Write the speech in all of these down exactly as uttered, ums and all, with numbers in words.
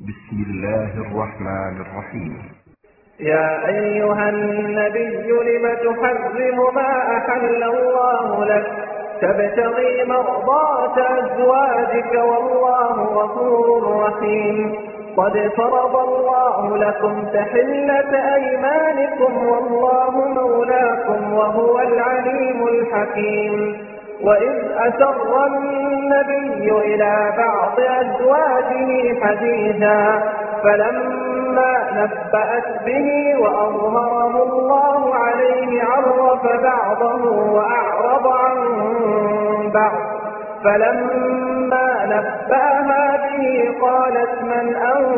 بسم الله الرحمن الرحيم. يا أيها النبي لم تحرم ما أحل الله لك تبتغي مرضات أزواجك والله غفور رحيم. قد فرض الله لكم تحلة أيمانكم والله مولاكم وهو العليم الحكيم. وإذ أسر النبي إلى بعض أزواجه حديثا فلما نبأت به وأظهره الله عليه عرف بعضه وأعرض عن بعض. فلما نبأها به قالت من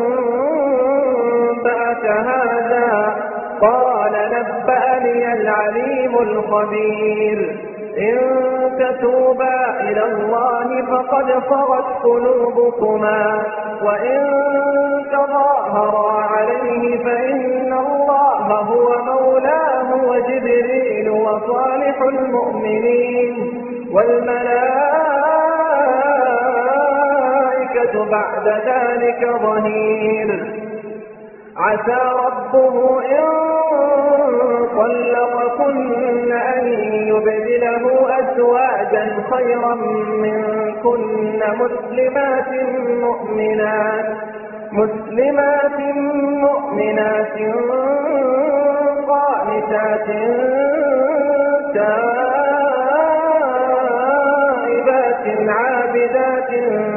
أنبأك هذا؟ قال نبأني العليم الخبير. إن تتوبا إلى الله فقد صغت قلوبكما وإن تظاهرا عليه فإن الله هو مولاه وجبريل وصالح المؤمنين والملائكة بعد ذلك ظهير. عسى ربه إن طلقكن أن يبدله أزواجا خيرا منكن مسلمات مؤمنات مسلمات مؤمنات قانتات تائبات عابدات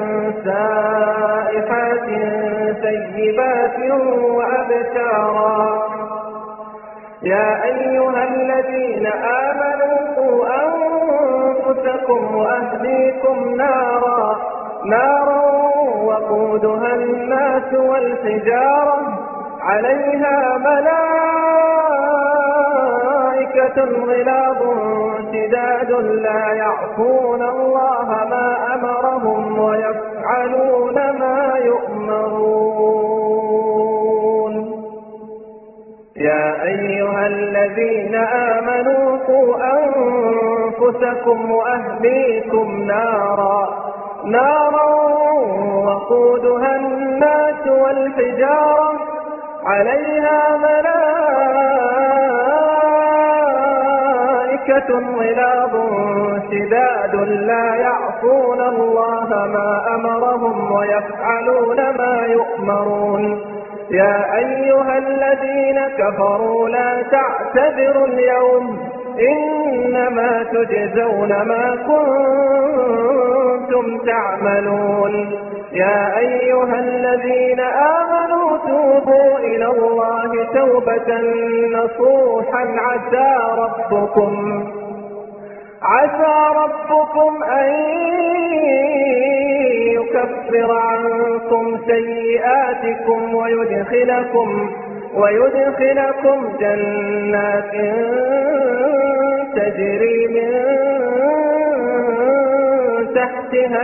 سائحات ثيبات وأبكارا. يا أيها الذين آمنوا قوا أنفسكم وأهليكم نارا نارا وقودها الناس والحجارة عليها ملائكة غلاظ شداد لا يعصون الله ما أمرهم ويفعلون ما يؤمرون. يا أيها الذين آمنوا قوا أنفسكم وأهليكم نارا نارا وقودها الناس والحجارة عليها ملائكة غلاظ شداد لا يعصون الله ما أمرهم ويفعلون ما يؤمرون. يا أيها الذين كفروا لا تعتذروا اليوم إنما تجزون ما كنتم تعملون. يا أيها الذين آمنوا توبوا إلى الله توبة نصوحا عسى ربكم عسى ربكم أن يكفر عنكم سيئاتكم ويدخلكم ويدخلكم جنات تجري من تحتها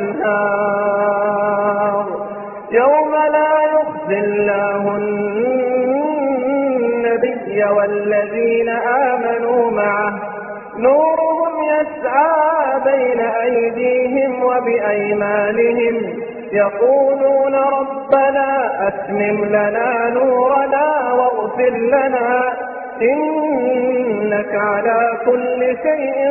الأنهار يوم لا يخزي الله النبي والذين آمنوا معه نورهم يسعى بين أيديهم وبأيمانهم يقولون ربنا أتمم لنا نورنا واغفر لنا إنك على كل شيء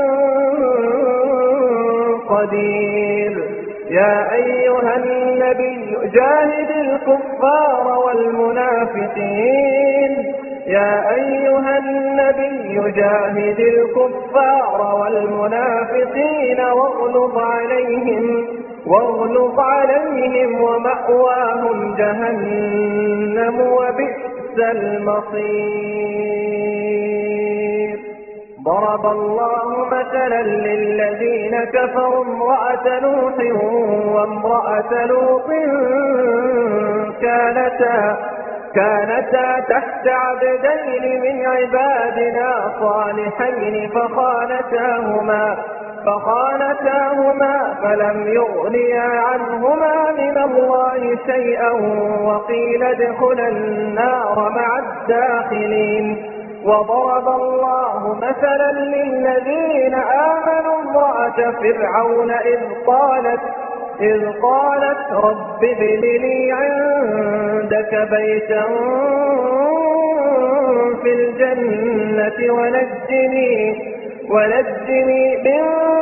قدير. يا أيها النبي جاهد الكفار والمنافقين يا أيها النبي جاهد الكفار والمنافقين واغلظ عليهم واغلظ عليهم ومأواهم جهنم وبئس المصير. ضرب الله مثلا للذين كفروا امرأة نوح وامرأة لوط كانتا كانتا تحت عبدين من عبادنا صالحين فخانتاهما فخانتاهما فلم يغنيا عنهما من الله شيئا وقيل ادخلا النار مع الداخلين. وضرب الله مثلا للذين آمنوا امرأة فرعون إذ قالت إذ قالت رب ابن لي عندك لك بيتا في الجنة ونجني, ونجني من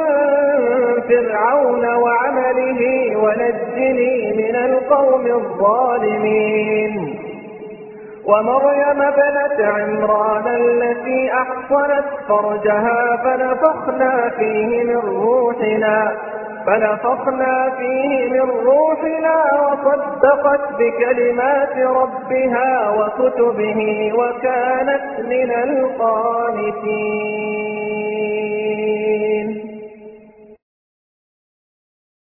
فرعون وعمله ونجني من القوم الظالمين. ومريم ابنة عمران التي أحصنت فرجها فنفخنا فيه من روحنا فنفخنا فيه من روحنا وصدقت بكلمات ربها وكتبه وكانت من القانتين.